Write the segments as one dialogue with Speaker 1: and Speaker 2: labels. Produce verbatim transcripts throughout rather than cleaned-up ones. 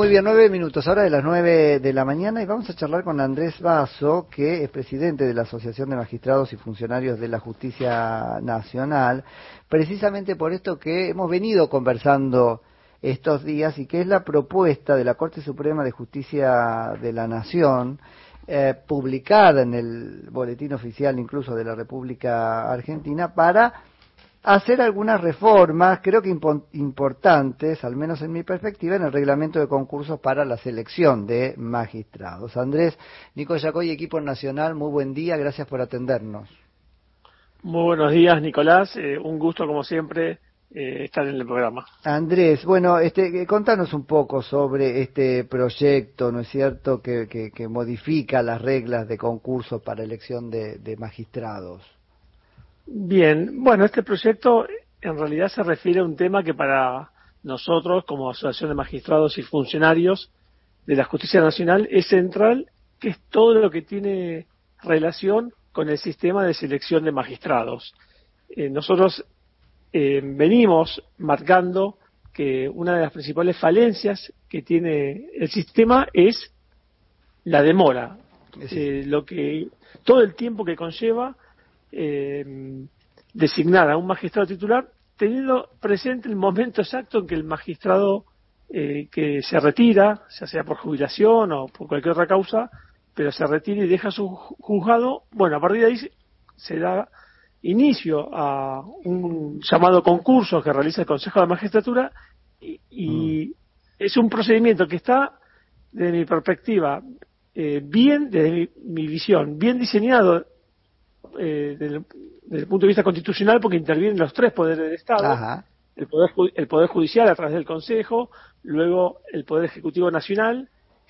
Speaker 1: muy bien, nueve minutos, ahora de las nueve de la mañana, y vamos a charlar con Andrés Basso, que es presidente de la Asociación de Magistrados y Funcionarios de la Justicia Nacional, precisamente por esto que hemos venido conversando estos días y que es la propuesta de la Corte Suprema de Justicia de la Nación, eh, publicada en el Boletín Oficial incluso de la República Argentina, para hacer algunas reformas, creo que impo- importantes, al menos en mi perspectiva, en el reglamento de concursos para la selección de magistrados. Andrés, Nico Yacoy, equipo nacional, muy buen día, gracias por atendernos.
Speaker 2: Muy buenos días, Nicolás, eh, un gusto como siempre eh, estar en el programa.
Speaker 1: Andrés, bueno, este, contanos un poco sobre este proyecto, ¿no es cierto?, que, que, que modifica las reglas de concurso para elección de, de magistrados.
Speaker 2: Bien, bueno, este proyecto en realidad se refiere a un tema que para nosotros, como Asociación de Magistrados y Funcionarios de la Justicia Nacional, es central, que es todo lo que tiene relación con el sistema de selección de magistrados. Eh, nosotros eh, venimos marcando que una de las principales falencias que tiene el sistema es la demora, eh, lo que todo el tiempo que conlleva Eh, designar a un magistrado titular, teniendo presente el momento exacto en que el magistrado eh, que se retira, ya sea por jubilación o por cualquier otra causa, pero se retira y deja su juzgado. Bueno, a partir de ahí se, se da inicio a un llamado concurso que realiza el Consejo de Magistratura y, y mm. es un procedimiento que está, desde mi perspectiva, eh, bien, desde mi, mi visión, bien diseñado Eh, desde, el, desde el punto de vista constitucional, porque intervienen los tres poderes del Estado. Ajá. el poder el poder judicial a través del Consejo, luego el Poder Ejecutivo Nacional,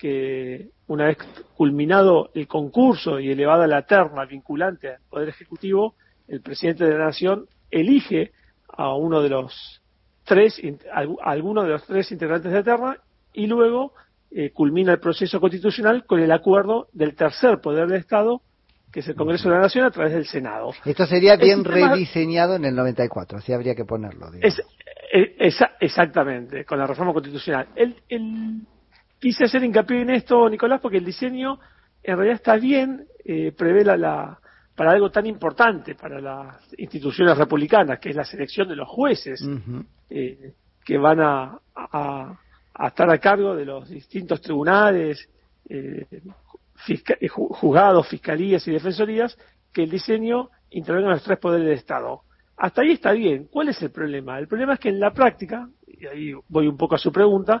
Speaker 2: que una vez culminado el concurso y elevada la terna vinculante al Poder Ejecutivo, el presidente de la Nación elige a uno de los tres a alguno de los tres integrantes de la terna y luego eh, culmina el proceso constitucional con el acuerdo del tercer poder del Estado, que es el Congreso de la Nación, a través del Senado.
Speaker 1: Esto sería bien sistema... rediseñado en el noventa y cuatro, así habría que ponerlo.
Speaker 2: Es, es, exactamente, con la reforma constitucional. El, el, quise hacer hincapié en esto, Nicolás, porque el diseño en realidad está bien, eh, prevé la, la, para algo tan importante para las instituciones republicanas, que es la selección de los jueces, uh-huh. eh, que van a, a, a estar a cargo de los distintos tribunales, eh, Fisca, juzgados, fiscalías y defensorías, que el diseño intervenga en los tres poderes del Estado. Hasta ahí está bien. ¿Cuál es el problema? El problema es que en la práctica, y ahí voy un poco a su pregunta,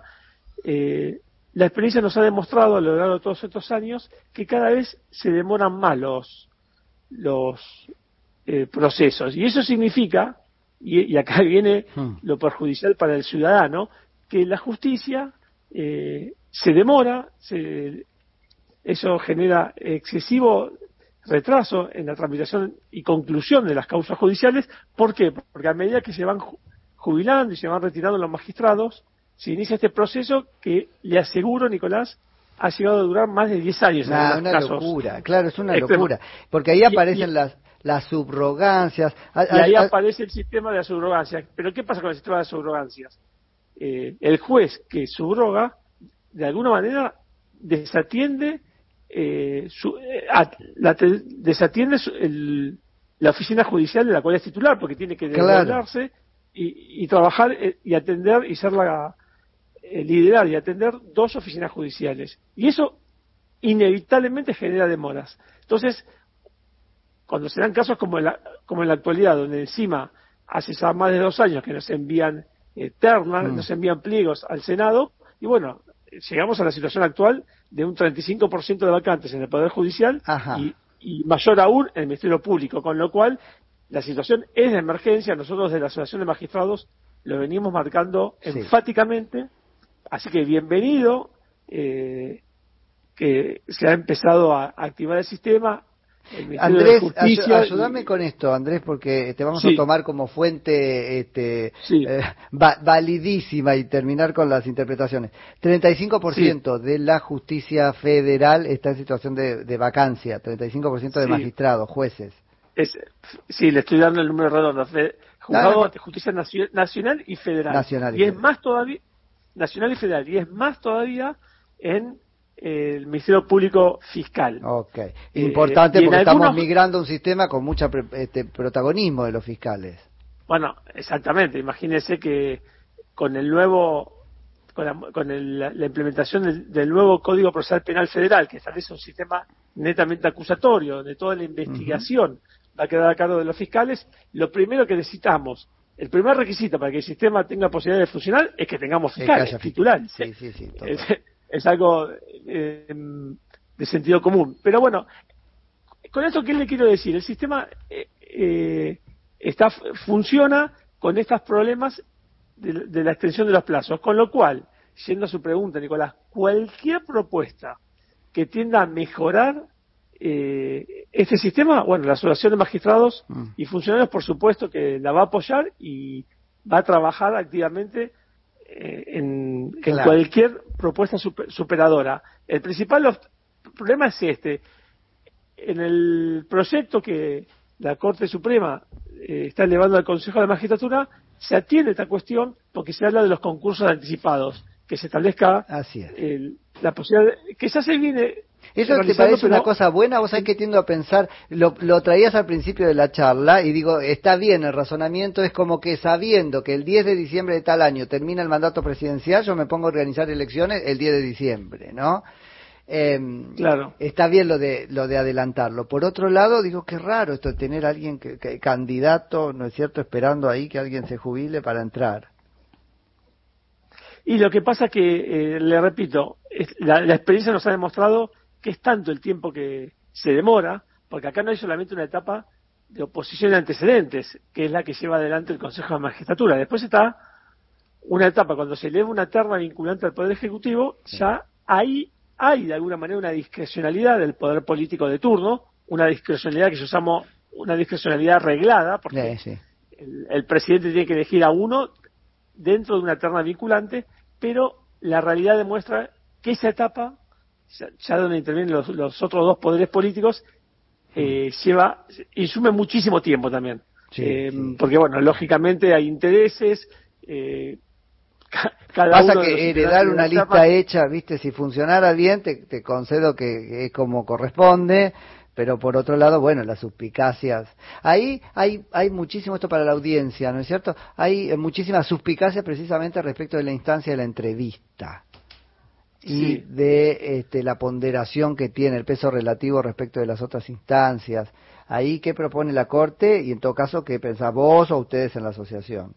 Speaker 2: eh, la experiencia nos ha demostrado a lo largo de todos estos años que cada vez se demoran más los, los eh, procesos. Y eso significa, y, y acá viene hmm. lo perjudicial para el ciudadano, que la justicia eh, se demora, se Eso genera excesivo retraso en la tramitación y conclusión de las causas judiciales. ¿Por qué? Porque a medida que se van jubilando y se van retirando los magistrados, se inicia este proceso que, le aseguro, Nicolás, ha llegado a durar más de diez años.
Speaker 1: Nah,
Speaker 2: en
Speaker 1: una
Speaker 2: casos
Speaker 1: locura, claro, es una extremo. locura. Porque ahí aparecen y, y, las, las subrogancias.
Speaker 2: Y ahí a, aparece el sistema de las subrogancias. ¿Pero qué pasa con el sistema de las subrogancias? Eh, el juez que subroga, de alguna manera, desatiende Eh, su, eh, a, la te, desatiende su, el, la oficina judicial de la cual es titular, porque tiene que desdoblarse claro. y, y trabajar eh, y atender y ser la eh, liderar y atender dos oficinas judiciales, y eso inevitablemente genera demoras. Entonces, cuando se dan casos como en la, como en la actualidad, donde encima hace ya más de dos años que nos envían eh, ternas, mm. nos envían pliegos al Senado, y bueno, llegamos a la situación actual de un treinta y cinco por ciento de vacantes en el Poder Judicial y, y mayor aún en el Ministerio Público, con lo cual la situación es de emergencia. Nosotros de la Asociación de Magistrados lo venimos marcando sí. enfáticamente, así que bienvenido eh, que se ha empezado a, a activar el sistema.
Speaker 1: Andrés, ayúdame y... con esto, Andrés, porque te vamos sí. a tomar como fuente este, sí. eh, va, validísima y terminar con las interpretaciones. treinta y cinco por ciento sí. de la justicia federal está en situación de, de vacancia, treinta y cinco por ciento de sí. magistrados, jueces.
Speaker 2: Es, sí, le estoy dando el número redondo, juzgados de justicia nacional y federal.
Speaker 1: Nacional y,
Speaker 2: y es
Speaker 1: federal.
Speaker 2: más todavía, nacional y federal, y es más todavía en eh, el Ministerio Público Fiscal.
Speaker 1: Ok, importante
Speaker 2: eh,
Speaker 1: porque
Speaker 2: algunos,
Speaker 1: estamos migrando a un sistema con mucho este, protagonismo de los fiscales.
Speaker 2: Bueno, exactamente, imagínense que con el nuevo con la, con el, la implementación del, del nuevo Código Procesal Penal Federal, que establece un sistema netamente acusatorio, donde toda la investigación uh-huh. va a quedar a cargo de los fiscales, lo primero que necesitamos, el primer requisito para que el sistema tenga posibilidad de funcionar es que tengamos fiscales, que titulares.
Speaker 1: Sí, sí, sí,
Speaker 2: es, es algo eh, de sentido común. Pero bueno, con esto, ¿qué le quiero decir? El sistema eh, eh, está funciona con estos problemas de, de la extensión de los plazos, con lo cual, yendo a su pregunta, Nicolás, cualquier propuesta que tienda a mejorar eh, este sistema, bueno, la Asociación de Magistrados mm. y Funcionarios, por supuesto, que la va a apoyar y va a trabajar activamente eh, en, claro. en cualquier propuesta super, superadora. El principal problema es este. En el proyecto que la Corte Suprema eh, está elevando al Consejo de Magistratura, se atiende esta cuestión porque se habla de los concursos anticipados, que se establezca
Speaker 1: Así es.
Speaker 2: El, la posibilidad de, que ya se viene.
Speaker 1: ¿Eso te parece pero... una cosa buena? Vos sabés que tiendo a pensar, lo, lo traías al principio de la charla y digo, está bien el razonamiento, es como que sabiendo que el diez de diciembre de tal año termina el mandato presidencial, yo me pongo a organizar elecciones el diez de diciembre, ¿no? Eh,
Speaker 2: claro.
Speaker 1: Está bien lo de lo de adelantarlo. Por otro lado, digo, qué raro esto de tener a alguien que, que candidato, ¿no es cierto?, esperando ahí que alguien se jubile para entrar.
Speaker 2: Y lo que pasa que, eh, le repito, es, la, la experiencia nos ha demostrado que es tanto el tiempo que se demora, porque acá no hay solamente una etapa de oposición de antecedentes, que es la que lleva adelante el Consejo de Magistratura. Después está una etapa cuando se eleva una terna vinculante al Poder Ejecutivo, sí. ya ahí hay de alguna manera una discrecionalidad del poder político de turno, una discrecionalidad que yo llamo una discrecionalidad reglada, porque sí, sí. El, el presidente tiene que elegir a uno dentro de una terna vinculante, pero la realidad demuestra que esa etapa, ya, ya donde intervienen los, los otros dos poderes políticos, eh, mm. lleva, insume muchísimo tiempo también. Sí, eh, sí. Porque, bueno, lógicamente hay intereses, eh, Cada
Speaker 1: Pasa que heredar una lista etapa... hecha, viste, si funcionara bien, te, te concedo que, que es como corresponde, pero por otro lado, bueno, las suspicacias. Ahí hay hay muchísimo, esto para la audiencia, ¿no es cierto? Hay eh, muchísimas suspicacias precisamente respecto de la instancia de la entrevista y sí. de este, la ponderación que tiene, el peso relativo respecto de las otras instancias. Ahí, ¿qué propone la Corte? Y en todo caso, ¿qué pensás vos o ustedes en la asociación?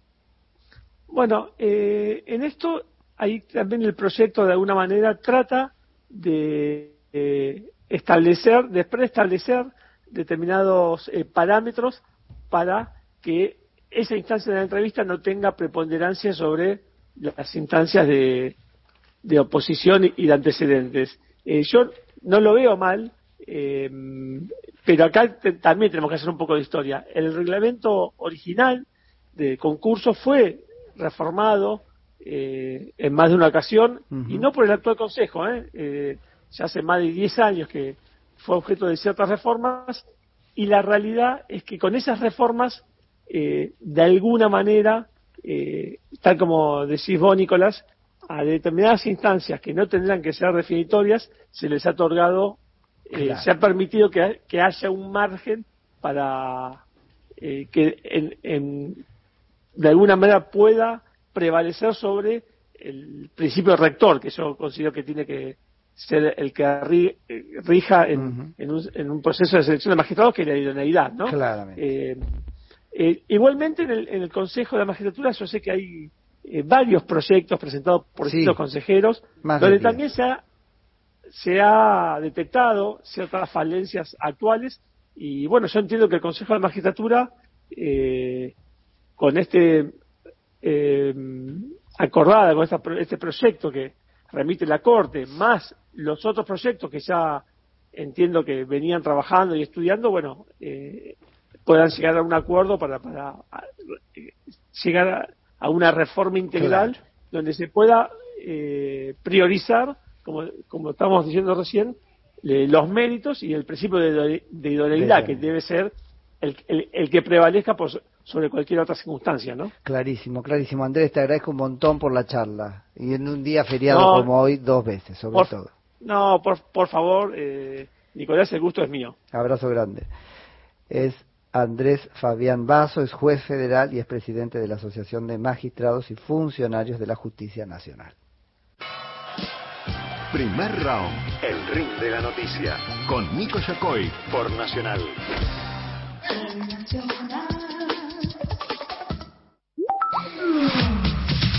Speaker 2: Bueno, eh, en esto, ahí también el proyecto de alguna manera trata de eh, establecer, de preestablecer determinados eh, parámetros para que esa instancia de la entrevista no tenga preponderancia sobre las instancias de, de oposición y de antecedentes. Eh, yo no lo veo mal, eh, pero acá te, también tenemos que hacer un poco de historia. El reglamento original de concurso fue reformado eh, en más de una ocasión, uh-huh. y no por el actual Consejo, ¿eh? Eh, ya hace más de diez años que fue objeto de ciertas reformas, y la realidad es que con esas reformas, eh, de alguna manera, eh, tal como decís vos, Nicolás, a determinadas instancias que no tendrán que ser definitorias, se les ha otorgado, eh, claro. se ha permitido que, que haya un margen para eh, que en, en de alguna manera pueda prevalecer sobre el principio rector, que yo considero que tiene que ser el que rija en, uh-huh. en, un, en un proceso de selección de magistrados, que es la idoneidad, ¿no?
Speaker 1: Claramente.
Speaker 2: Eh, eh, igualmente en el, en el Consejo de la Magistratura yo sé que hay eh, varios proyectos presentados por sí. distintos consejeros, Más donde también se ha, se ha detectado ciertas falencias actuales, y bueno, yo entiendo que el Consejo de la Magistratura eh, con este eh, acordada con esta, este proyecto que remite la Corte, más los otros proyectos que ya entiendo que venían trabajando y estudiando, bueno, eh, puedan llegar a un acuerdo para, para a, eh, llegar a, a una reforma integral, claro. donde se pueda eh, priorizar, como, como estamos diciendo recién, eh, los méritos y el principio de, de idoneidad, que debe ser el, el, el que prevalezca por sobre cualquier otra circunstancia, ¿no?
Speaker 1: Clarísimo, clarísimo. Andrés, te agradezco un montón por la charla. Y en un día feriado
Speaker 2: No,
Speaker 1: como hoy, dos veces, sobre
Speaker 2: por,
Speaker 1: todo.
Speaker 2: No, por, por favor, eh, Nicolás, el gusto es mío.
Speaker 1: Abrazo grande. Es Andrés Fabián Basso, es juez federal y es presidente de la Asociación de Magistrados y Funcionarios de la Justicia Nacional.
Speaker 3: Primer round, el ring de la noticia, con Nico Yacoy por Nacional.
Speaker 4: Nacional.